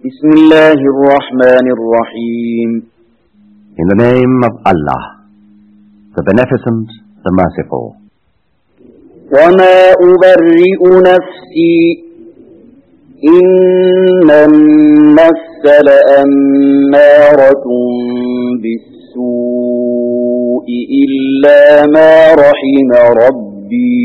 بسم الله الرحمن الرحيم. In the name of Allah, the Beneficent, the Merciful. وما أبرئ نفسي إن النفس لأمارة بالسوء إلا ما رحم ربي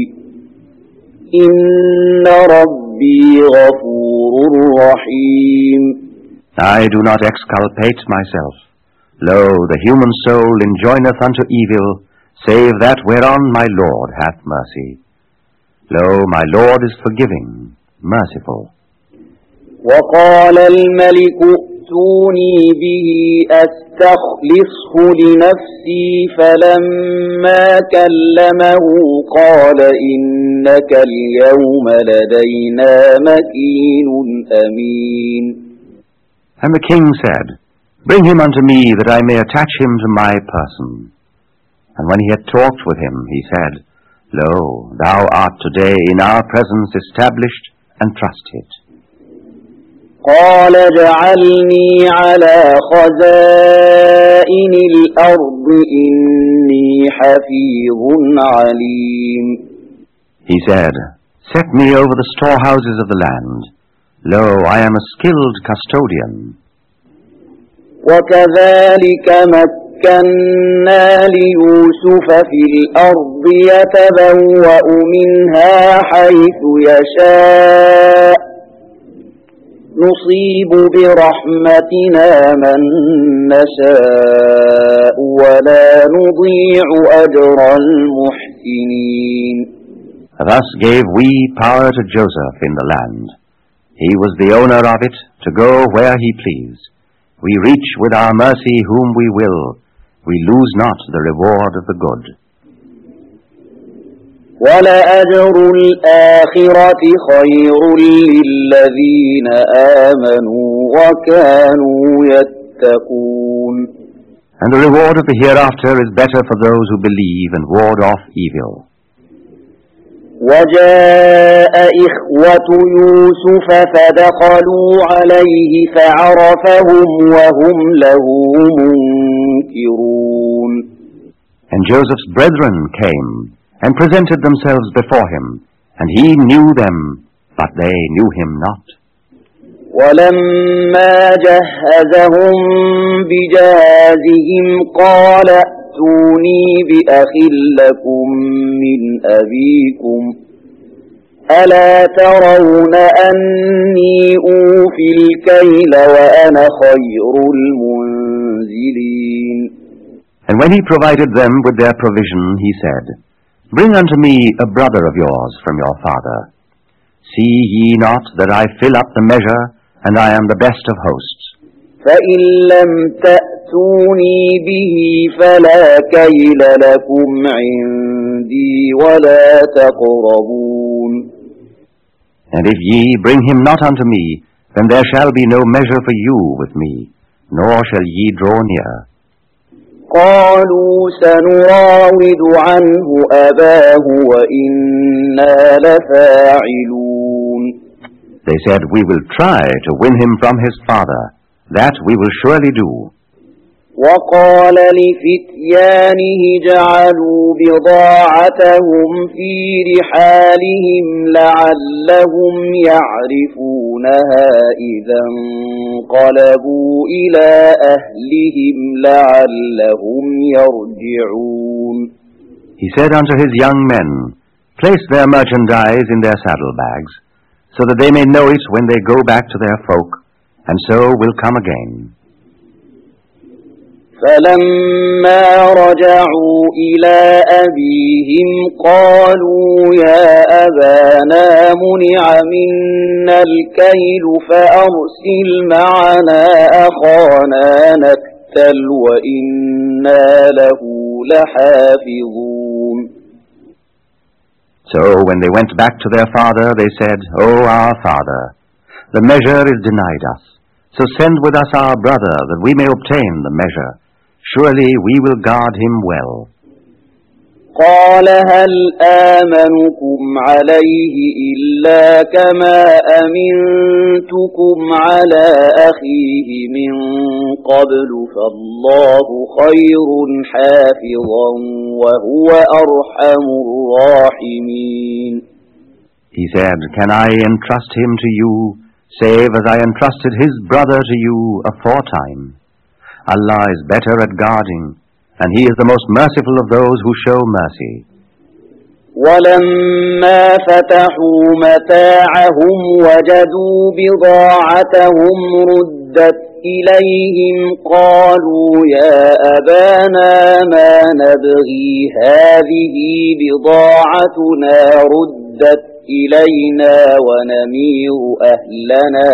إن ربي غفور رحيم. I do not exculpate myself. Lo, the human soul enjoineth unto evil, save that whereon my Lord hath mercy. Lo, my Lord is forgiving, merciful. وقال الملك ائتوني به أستخلصه لنفسي فلما كلمه قال إنك اليوم لدينا مكين أمين. And the king said, Bring him unto me, that I may attach him to my person. And when he had talked with him, he said, Lo, thou art today in our presence established and trusted. قال اجعلني على خزائن الأرض إني حفيظ عليم. He said, Set me over the storehouses of the land. Lo, I am a skilled custodian. وكذلك مكنا ليوسف في الأرض يتبوأ منها حيث يشاء نصيب برحمتنا من نشاء ولا نضيع أجر المحسنين. Thus gave we power to Joseph in the land. He was the owner of it to go where he pleased. We reach with our mercy whom we will. We lose not the reward of the good. وَلَأَجْرُ الْآخِرَةِ خَيْرٌ لِلَّذِينَ آمَنُوا وَكَانُوا يَتَّقُونَ. And the reward of the hereafter is better for those who believe and ward off evil. وَجَاءَ إِخْوَةُ يُوسُفَ فَدَخَلُوا عَلَيْهِ فَعَرَفَهُمْ وَهُمْ لَهُ مُنكِرُونَ. And Joseph's brethren came and presented themselves before him, and he knew them, but they knew him not. وَلَمَّا جَهَّزَهُم بِجَهَازِهِمْ قَالَ ائتوني بأخ لكم من أبيكم ألا ترون أني أوفي الكيل وأنا خير المنزلين. And when he provided them with their provision, he said, Bring unto me a brother of yours from your father. See ye not that I fill up the measure, and I am the best of hosts? فإن لم تأتوني به فلا كيل لكم عندي ولا تقربون. And if ye bring him not unto me, then there shall be no measure for you with me, nor shall ye draw near. قالوا سنراود عنه أباه وإنا لفاعلون. They said, We will try to win him from his father. That we will surely do. وقال لفتيانه جعلوا بضاعتهم في رحالهم لعلهم يعرفونها إذا انقلبوا إلى أهلهم لعلهم يرجعون. He said unto his young men, Place their merchandise in their saddlebags, so that they may know it when they go back to their folk, and so will come again. فلما رجعوا إلى أبيهم قالوا يا أبانا منع منا الكيل فأرسل معنا أخانا نكتل وإنا له لحافظون. So when they went back to their father, they said, O our father, the measure is denied us. So send with us our brother, that we may obtain the measure. Surely we will guard him well. قال هل آمنكم عليه إلا كما أمنتكم على أخيه من قبل فالله خير حافظا وهو أرحم الراحمين. He said, Can I entrust him to you, save as I entrusted his brother to you aforetime? Allah is better at guarding, and He is the most merciful of those who show mercy. وَلَمَّا فَتَحُوا مَتَاعَهُمْ وَجَدُوا بِضَاعَتَهُمْ رُدَّتْ إِلَيْهِمْ قَالُوا يَا أَبَانَا مَا نَبْغِي هَذِهِ بِضَاعَتُنَا رُدَّتْ إِلَيْنَا وَنَمِيرُ أَهْلَنَا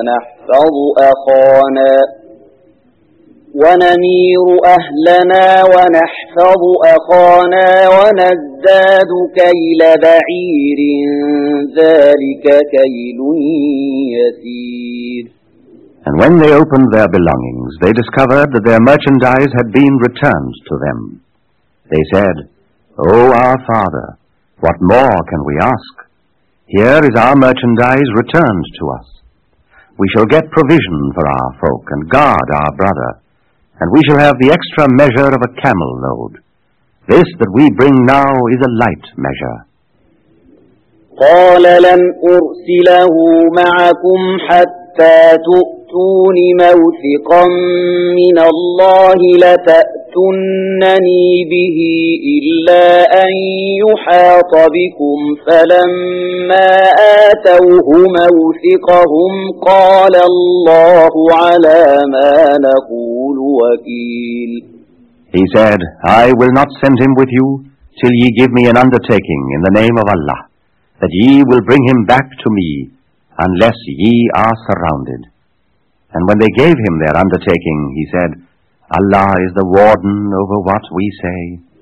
ونحفظ أخانا ونزداد كيل بعير ذلك كيل يسير. And when they opened their belongings, they discovered that their merchandise had been returned to them. They said, O our father, what more can we ask? Here is our merchandise returned to us. We shall get provision for our folk and guard our brother, and we shall have the extra measure of a camel load. This that we bring now is a light measure. قال لن أرسله معكم حتى تؤتون موثقا من الله لتأتونني به إلا أن يحاط بكم فلما آتوه موثقهم قال الله على ما نقول وكيل. He said, I will not send him with you till ye give me an undertaking in the name of Allah, that ye will bring him back to me, unless ye are surrounded. And when they gave him their undertaking, he said, Allah is the warden over what we say.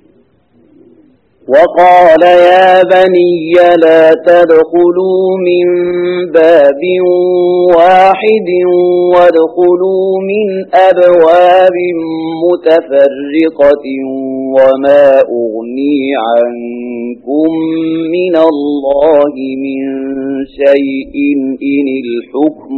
وقال يا بني لا تدخلوا من باب واحد وادخلوا من أبواب متفرقة وما أغني عنكم من الله من شيء إن الحكم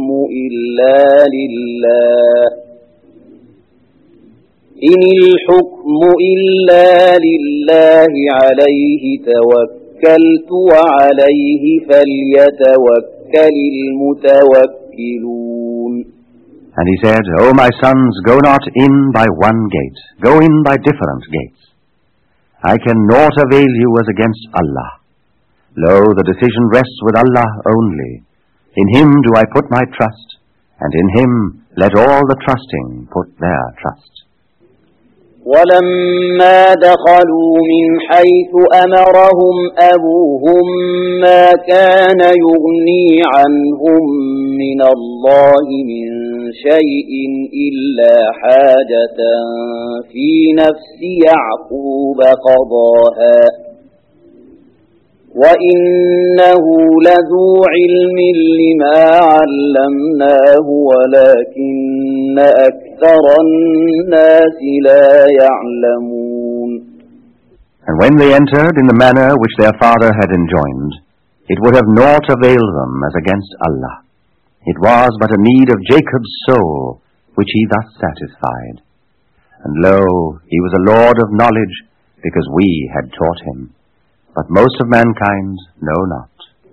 إلا لله عليه توكلت وعليه فليتوكل المتوكلون. And he said, O my sons, go not in by one gate, go in by different gates. I can naught avail you as against Allah. Lo, the decision rests with Allah only. In Him do I put my trust, and in Him let all the trusting put their trust. ولما دخلوا من حيث أمرهم أبوهم ما كان يغني عنهم من الله من شيء إلا حاجة في نفس يعقوب قضاها وإنه لذو علم لما علمناه ولكن أكثر الناس لا يعلمون. And when they entered in the manner which their father had enjoined, it would have naught availed them as against Allah. It was but a need of Jacob's soul which he thus satisfied. And lo, he was a lord of knowledge because we had taught him. But most of mankind know not.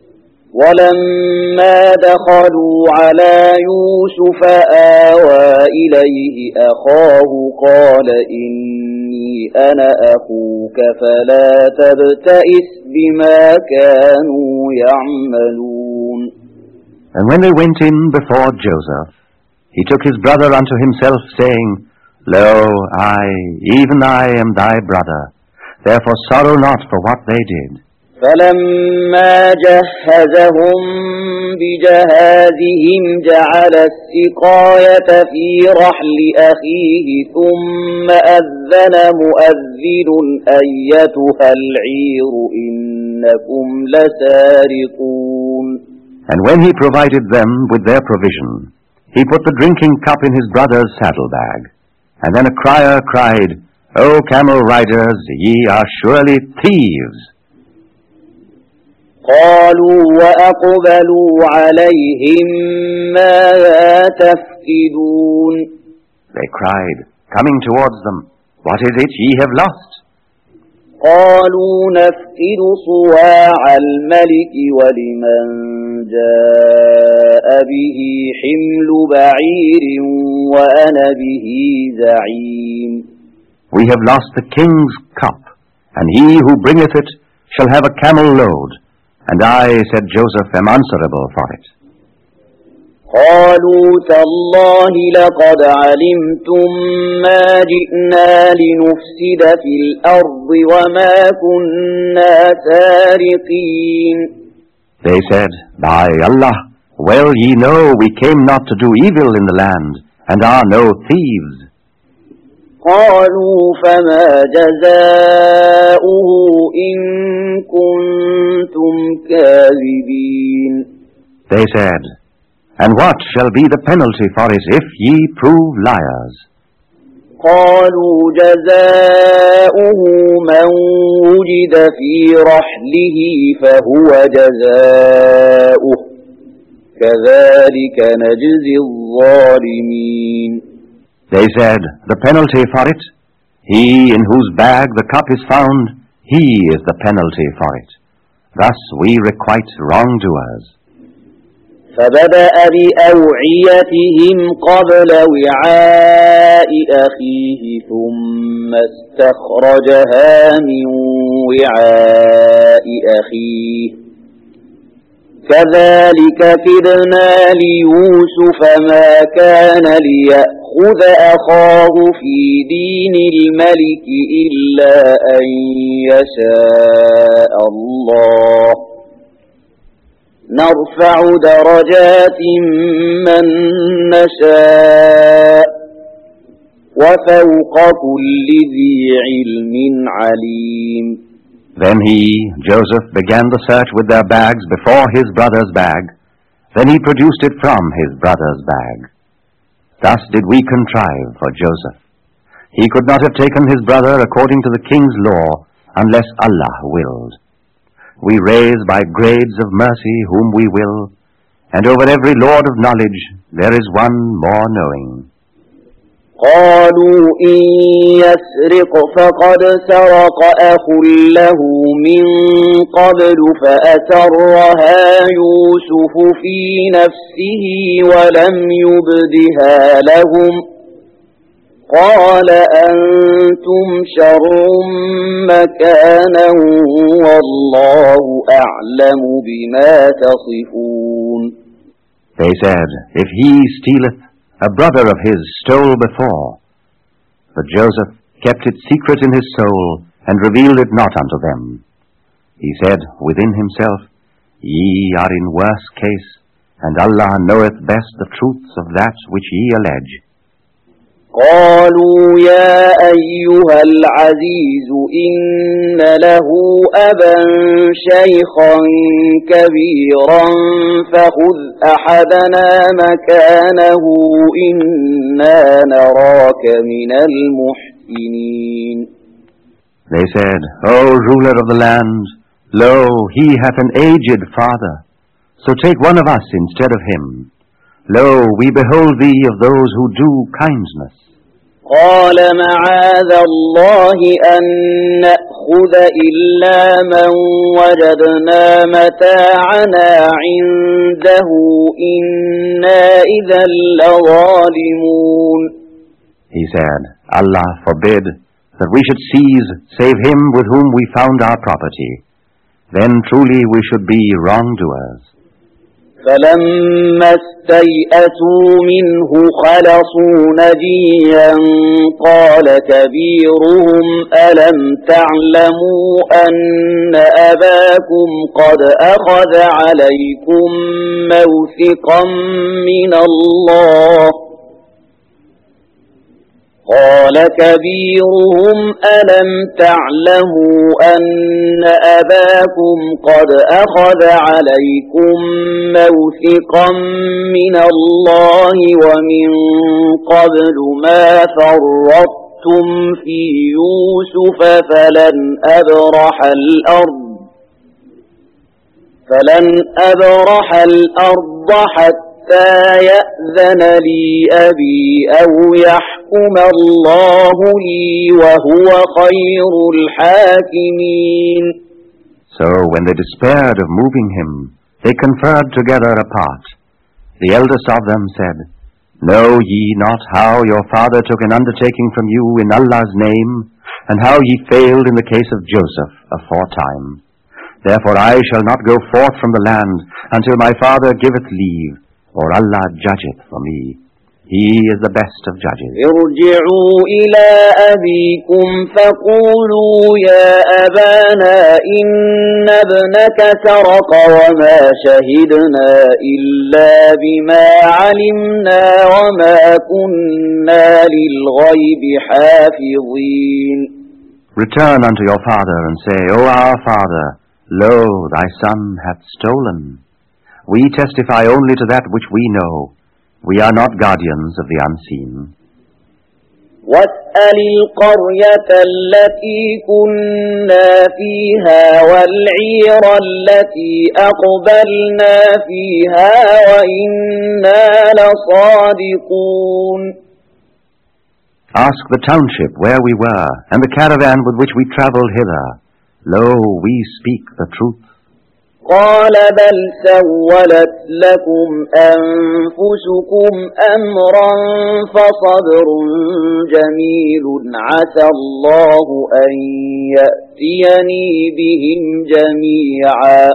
ولما دخلوا على يوسف آوى إليه أخاه قال إني أنا أخوك فلا تبتئس بما كانوا يعملون. And when they went in before Joseph, he took his brother unto himself, saying, Lo, even I am thy brother. Therefore sorrow not for what they did. فلما جهزهم بجهازهم جعل السقاية في رحل أخيه ثم أذن مؤذن أيتها العير إنكم لسارقون. And when he provided them with their provision, he put the drinking cup in his brother's saddlebag. And then a crier cried, O camel riders, ye are surely thieves. قالوا وأقبلوا عليهم ماذا تفقدون. They cried, coming towards them, what is it ye have lost? قالوا نفقد صواع الملك ولمن جاء به حمل بعير وأنا به زعيم. We have lost the king's cup, and he who bringeth it shall have a camel load, and I, said Joseph, am answerable for it. قالوا تالله لقد علمتم ما جئنا لنفسد في الأرض وما كنا سارقين. They said, by Allah, well ye know we came not to do evil in the land, and are no thieves. قالوا فما جزاؤه إن كنتم كاذبين. They said, and what shall be the penalty for it if ye prove liars? قالوا جزاؤه من وجد في رحله فهو جزاؤه كذلك نجزي الظالمين. They said, the penalty for it, he in whose bag the cup is found, he is the penalty for it. Thus we requite wrongdoers. فبدأ بأوعيتهم قبل وعاء أخيه ثم استخرجها من وعاء أخيه كذلك كدنا ليوسف ما كان ليأخذ أخاه في دين الملك إلا أن يشاء الله نرفع درجات من نشاء وفوق كل ذي علم عليم. Then he, Joseph, began the search with their bags before his brother's bag. Then he produced it from his brother's bag. Thus did we contrive for Joseph. He could not have taken his brother according to the king's law unless Allah willed. We raise by grades of mercy whom we will, and over every lord of knowledge there is one more knowing. قالوا إن يسرق فقد سرق أخ له من قبل فأسرها يوسف في نفسه ولم يبدها لهم قال أنتم شر مكانا والله أعلم بما تصفون. They said, if he stealeth, a brother of his stole before. But Joseph kept it secret in his soul, and revealed it not unto them. He said within himself, Ye are in worse case, and Allah knoweth best the truths of that which ye allege. قالوا يا أيها العزيز إن له أبا شيخا كبيرا فخذ أحدنا مكانه إنا نراك من المحسنين. They said, O ruler of the land, lo, he hath an aged father, so take one of us instead of him. Lo, we behold thee of those who do kindness. قال معاذ الله أن نأخذ إلا من وجدنا متاعنا عنده إنا إذا لظالمون. He said, Allah forbid that we should seize save him with whom we found our property. Then truly we should be wrongdoers. فلما استيئسوا منه خلصوا نجيا قال كبيرهم ألم تعلموا أن أباكم قد أخذ عليكم موثقا من الله قال كبيرهم ألم تعلموا أن أباكم قد أخذ عليكم موثقا من الله ومن قبل ما فرطتم أَخْلَفْتُمْ فِي يُوسُفَ فلن أبرح الأرض حتى يأذن لي أبي أو يحكم الله لي وهو خير الحاكمين. So when they despaired of moving him, they conferred together apart. The eldest of them said, Know ye not how your father took an undertaking from you in Allah's name, and how ye failed in the case of Joseph aforetime? Therefore I shall not go forth from the land until my father giveth leave, or Allah judgeth for me. He is the best of judges. ارجعوا إلى أبيكم فقولوا يا أبانا إن ابنك سرق وما شهدنا إلا بما علمنا وما كنا للغيب حافظين. Return unto your father and say, O our father, lo, thy son hath stolen. We testify only to that which we know. We are not guardians of the unseen. واسأل القرية التي كنا فيها والعير التي أقبلنا فيها وإنا لصادقون. Ask the township where we were, and the caravan with which we travelled hither. Lo, we speak the truth. قال بل سولت لكم أنفسكم أمرا فصبر جميل عسى الله أن يأتيني بهم جميعا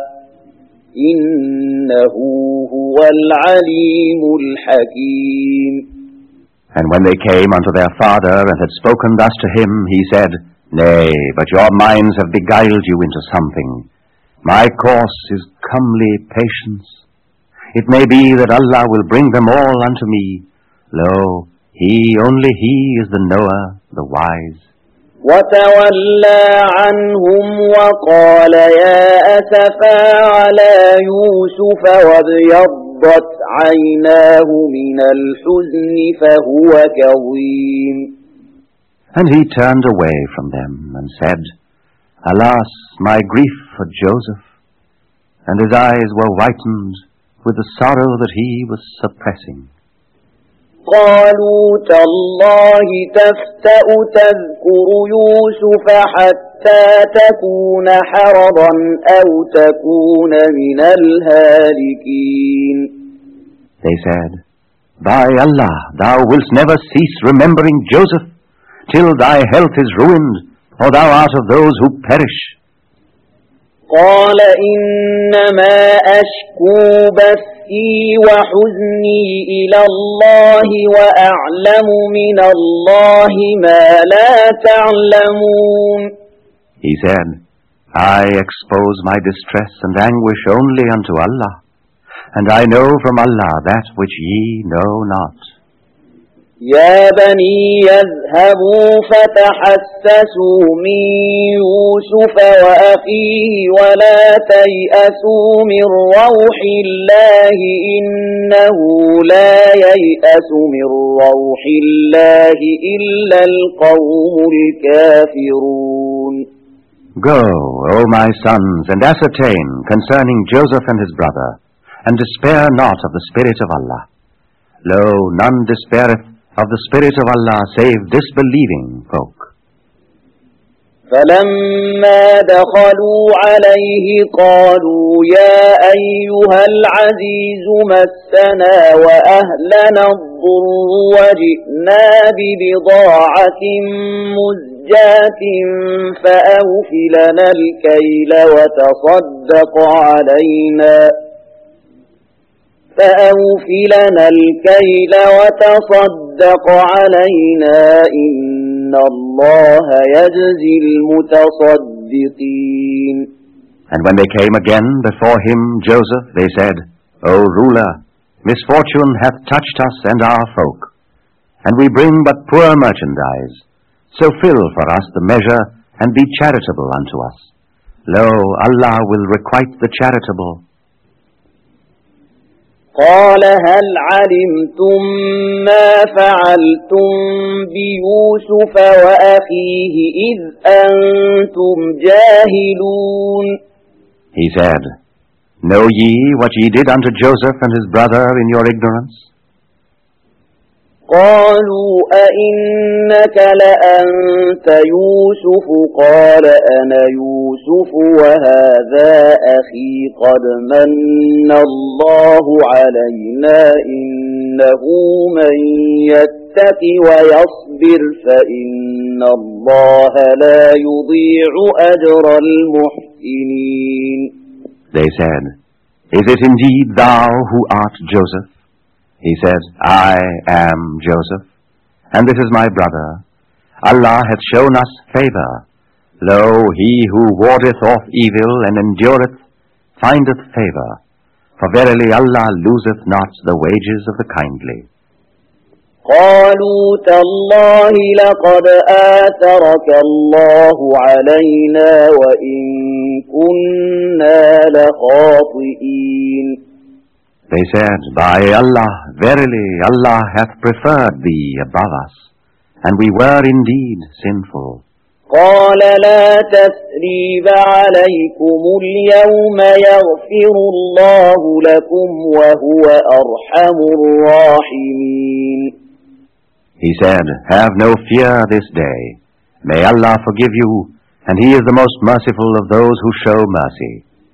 إنه هو العليم الحكيم. And when they came unto their father and had spoken thus to him, he said, Nay, but your minds have beguiled you into something. My course is comely patience. It may be that Allah will bring them all unto me. Lo, only He is the knower, the wise. وتولى عنهم وقال يا أسفا على يوسف وابيضت عيناه من الحزن فهو كظيم. And he turned away from them and said, Alas, my grief for Joseph, and his eyes were whitened with the sorrow that he was suppressing. قالوا تالله تفتأ تذكر يوسف حتى تكون حرضا أو تكون من الهالكين. They said, By Allah, thou wilt never cease remembering Joseph till thy health is ruined, or thou art of those who perish. قال إنما أشكو بثي وحزني إلى الله وأعلم من الله ما لا تعلمون. He said, I expose my distress and anguish only unto Allah, and I know from Allah that which ye know not. يا بني يذهبوا فتحسسوا من يوسف وأخيه ولا تيأسوا من روح الله إنه لا ييأس من روح الله إلا القوم الكافرون. Go, O my sons, and ascertain concerning Joseph and his brother, and despair not of the Spirit of Allah. Lo, none despaireth of the Spirit of Allah save disbelieving folk. فلما دخلوا عليه قالوا يا أيها العزيز مسنا وأهلنا الضر وجئنا ببضاعة مزجاة فأوف لنا الكيل وتصدق علينا إن الله يجزي المتصدقين. And when they came again before him, Joseph, they said, O ruler, misfortune hath touched us and our folk, and we bring but poor merchandise. So fill for us the measure, and be charitable unto us. Lo, Allah will requite the charitable. قال هل علمتم ما فعلتم بيوسف وأخيه إذ أنتم جاهلون. He said, Know ye what ye did unto Joseph and his brother in your ignorance? قالوا أئنك لأنت يوسف قال أنا يوسف وهذا أخي قد من الله علينا إنه من يتق ويصبر فإن الله لا يضيع أجر المحسنين. They said, Is it indeed thou who art Joseph? He said, I am Joseph, and this is my brother. Allah hath shown us favor. Lo, he who wardeth off evil and endureth findeth favor. For verily Allah loseth not the wages of the kindly. قالوا تالله لقد آثرك الله علينا وإن كنا لخاطئين. They said, By Allah, verily Allah hath preferred thee above us, and we were indeed sinful. قال لا تثريب عليكم اليوم يغفر الله لكم وهو أرحم الراحمين. He said, Have no fear this day. May Allah forgive you, and He is the most merciful of those who show mercy.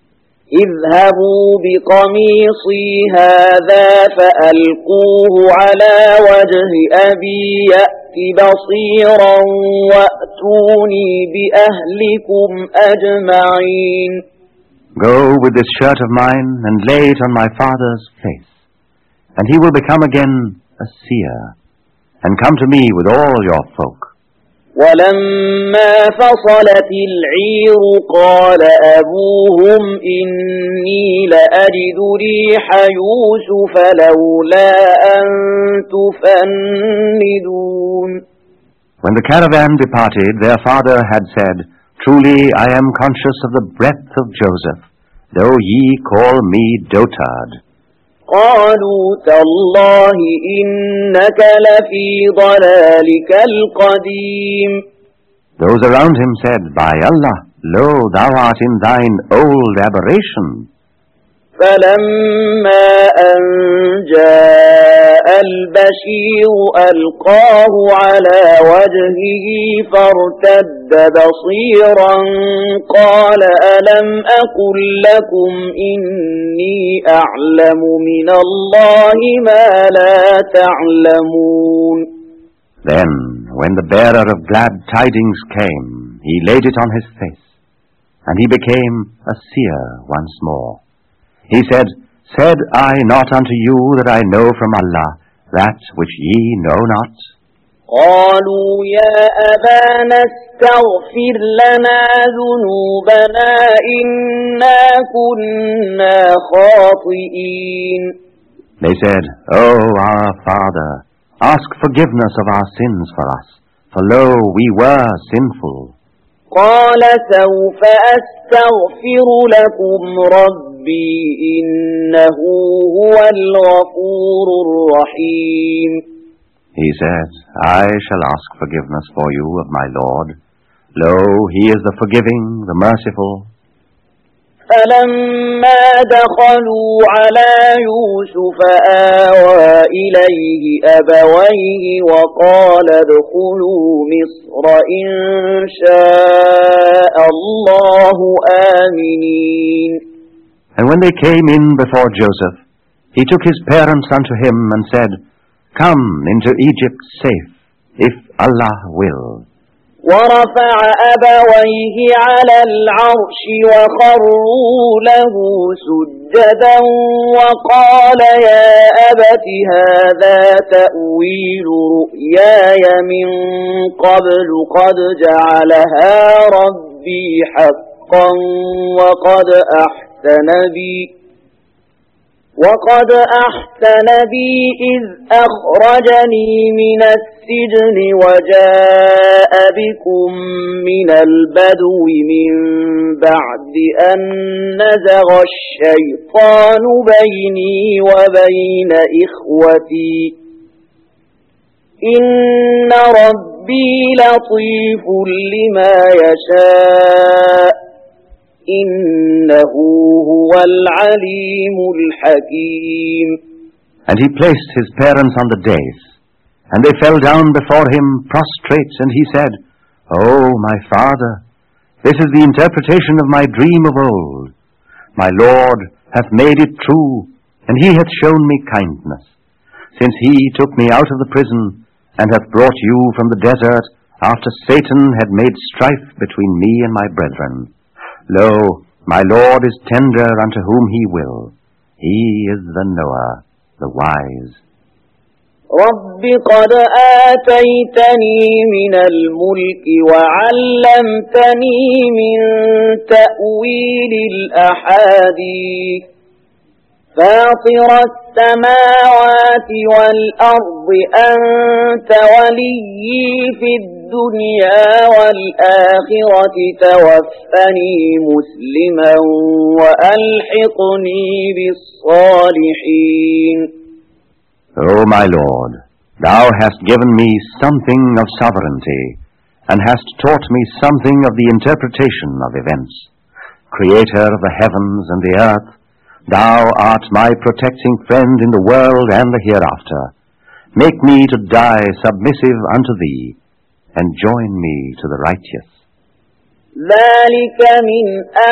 اذهبوا بقميصي هذا فألقوه على وجه أبي يأت بصيرا وأتوني بأهلكم أجمعين. Go with this shirt of mine and lay it on my father's face, and he will become again a seer, and come to me with all your folk. ولما فصلت العير قال أبوهم إني لأجد ريح يوسف لولا أن تفندون. When the caravan departed, their father had said, Truly I am conscious of the breath of Joseph, though ye call me dotard. قالوا تالله إنك لفي ضلالك القديم. Those around him said, By Allah, lo, thou art in thine old aberration. فلما أن جاء البشير ألقاه على وجهه فارتد بصيرا قال ألم أقل لكم إني أعلم من الله ما لا تعلمون. Then, when the bearer of glad tidings came, he laid it on his face, and he became a seer once more. He said, Said I not unto you that I know from Allah that which ye know not? قالوا يا أبانا استغفر لنا ذنوبنا إنا كنا خاطئين. They said, O our Father, ask forgiveness of our sins for us, for lo, we were sinful. قال سوف أستغفر لكم ربي إنه هو الغفور الرحيم. He said, I shall ask forgiveness for you of my Lord. Lo, He is the forgiving, the merciful. فلما دخلوا على يوسف آوى إليه أبويه وقال ادخلوا مصر إن شاء الله آمنين. And when they came in before Joseph, he took his parents unto him and said, Come into Egypt safe, if Allah will. ورفع أبويه على العرش وخروا له سجدا وقال يا أبت هذا تأويل رؤياي من قبل قد جعلها ربي حقا وقد أحسن بي وقد أحسن بي إذ أخرجني من السجن وجاء بكم من البدو من بعد أن نزغ الشيطان بيني وبين إخوتي إن ربي لطيف لما يشاء إنه هو العليم الحكيم. And he placed his parents on the dais, and they fell down before him prostrate, and he said, "O my father, this is the interpretation of my dream of old. My Lord hath made it true, and he hath shown me kindness, since he took me out of the prison, and hath brought you from the desert, after Satan had made strife between me and my brethren. Lo, my Lord is tender unto whom he will. He is the knower, the wise." رب قد آتيتني من الملك وعلمتني من تأويل الأحاديث فاطر السماوات والأرض أنت وليي في الدنيا والآخرة توفني مسلما وألحقني بالصالحين. O my Lord, thou hast given me something of sovereignty, and hast taught me something of the interpretation of events. Creator of the heavens and the earth, thou art my protecting friend in the world and the hereafter. Make me to die submissive unto thee, and join me to the righteous. ذلك من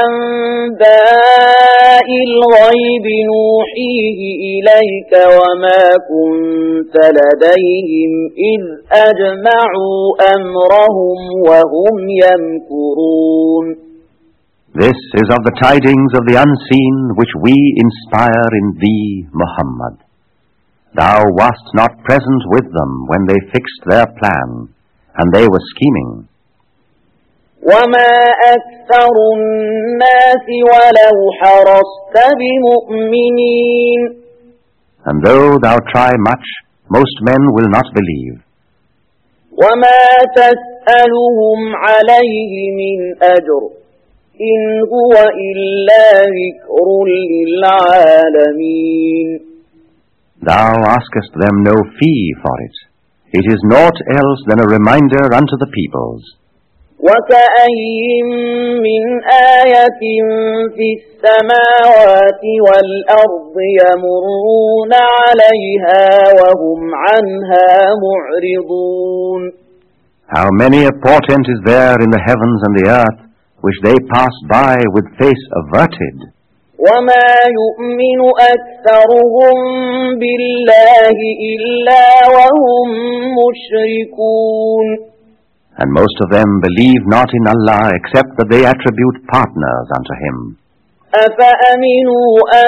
أنباء الغيب نوحيه إليك وما كنت لديهم إذ أجمعوا أمرهم وهم يمكرون. This is of the tidings of the unseen which we inspire in thee, Muhammad. Thou wast not present with them when they fixed their plan, and they were scheming. وما أكثر الناس ولو حرصت بمؤمنين. And though thou try much, most men will not believe. وما تسألهم عليه من أجر إن هو إلا ذكر للعالمين. Thou askest them no fee for it. It is naught else than a reminder unto the peoples. وكأي من آية في السماوات والأرض يمرون عليها وهم عنها معرضون. How many a portent is there in the heavens and the earth, which they pass by with face averted. وما يؤمن أكثرهم بالله إلا وهم مشركون. And most of them believe not in Allah except that they attribute partners unto Him. أفأمنوا أن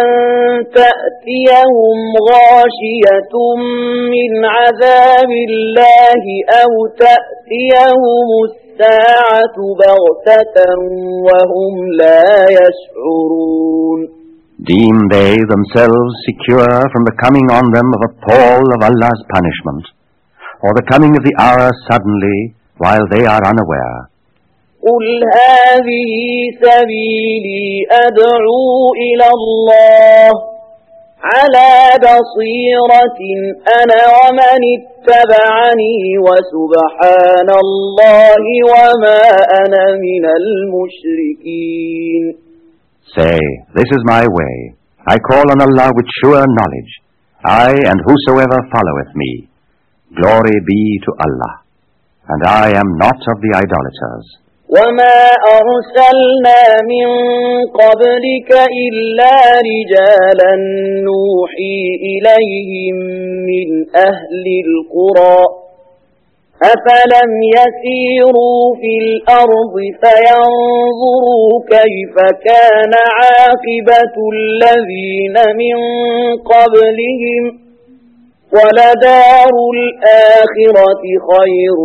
تأتيهم غاشية من عذاب الله أو تأتيهم الساعة بغتة وهم لا يشعرون. Deem they themselves secure from the coming on them of a pall of Allah's punishment, or the coming of the hour suddenly while they are unaware? قل هذه سبيلي أدعو إلى الله على بصيرة أنا ومن اتبعني وسبحان الله وما أنا من المشركين. Say, this is my way. I call on Allah with sure knowledge, I and whosoever followeth me. Glory be to Allah, and I am not of the idolaters. وما أرسلنا من قبلك إلا رجالا نوحي إليهم من أهل القرى أفلم يسيروا في الأرض فينظروا كيف كان عاقبة الذين من قبلهم ولدار الآخرة خير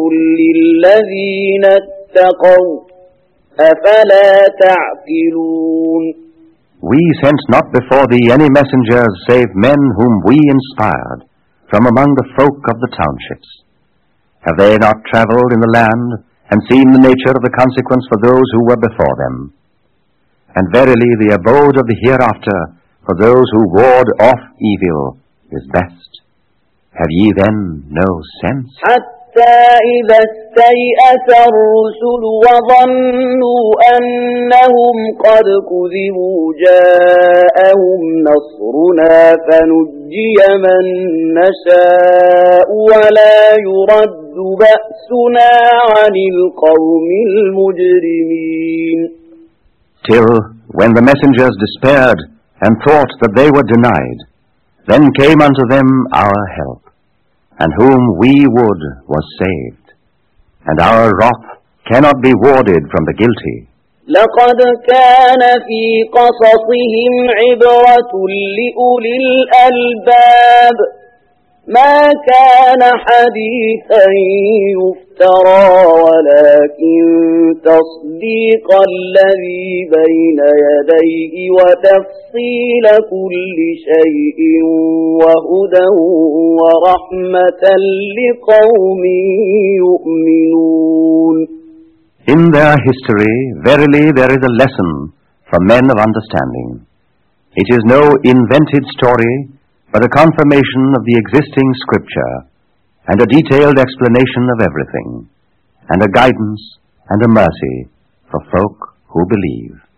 للذين اتقوا أفلا تعقلون. We sent not before thee any messengers save men whom we inspired from among the folk of the townships. Have they not travelled in the land and seen the nature of the consequence for those who were before them? And verily the abode of the hereafter for those who ward off evil is best. Have ye then no sense? حتى إذا استيأس الرسل وظنوا أنهم قد كذبوا جاءهم نصرنا فنجي من نشاء ولا يرد بأسنا عن القوم المجرمين. Till, when the messengers despaired and thought that they were denied, then came unto them our help, and whom we would was saved, and our wrath cannot be warded from the guilty. لقد كان في قصصهم عبرة لأولي الألباب ما كان حديثا يفترى ولكن تصديق الذي بين يديه وتفصيل كل شيء وهدى ورحمة لقوم يؤمنون. In their history, verily there is a lesson for men of understanding. It is no invented story, but a confirmation of the existing scripture, and a detailed explanation of everything, and a guidance and a mercy for folk who believe.